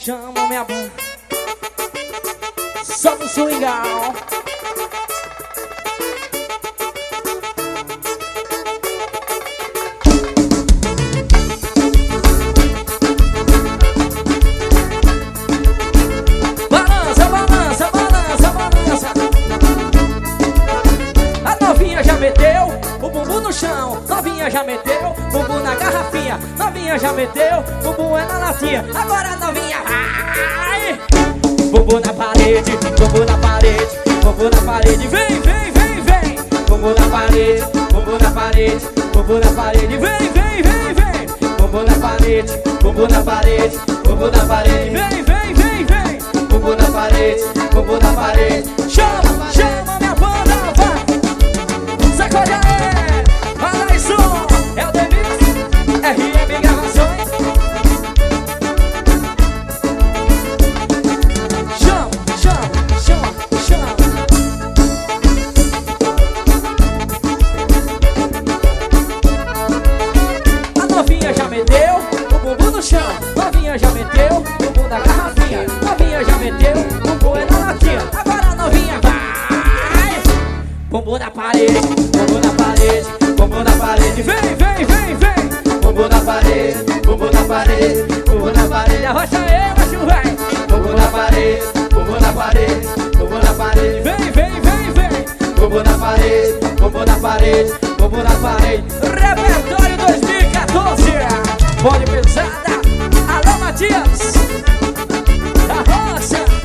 Chama minha banda, só no swingal. Balança, balança, balança, balança. A novinha já meteu o bumbum no chão. Novinha já meteu bumbum na garrafinha. Novinha já meteu bumbum é na latinha. Agora a novinha vai. Bumbum na parede, bumbum na parede, bumbum na parede. Vem, vem, vem, vem. Bumbum na parede, bumbum na parede, bumbum na parede. Vem, vem, vem, vem. Bumbum na parede, bumbum na parede, bumbum na parede. Vem, vem, vem, vem. Bumbum na parede, bumbum na parede. Chama, chama minha banda, vai. Sacode aí, fala isso. É o Demix, RM Gravações. Chama, chama, chama, chama. A novinha já meteu o bumbum no chão. Novinha já meteu o bumbum na garrafinha. Novinha já meteu o bumbum é na latinha. Agora a novinha vai. Bumbum na parede, bumbum na parede, bumbum na parede. Vem, vem, vem, vem. Bumbum na parede, bumbum na parede, bumbum na parede. Arrocha aí, macho, vai. Bumbum na parede, bumbum na parede, bumbum na parede. Vem, vem, vem, vem. Bumbum na parede, bumbum na parede, bumbum na parede. Repertório 2014. Pode pesada. Alô, Matias. Da roça.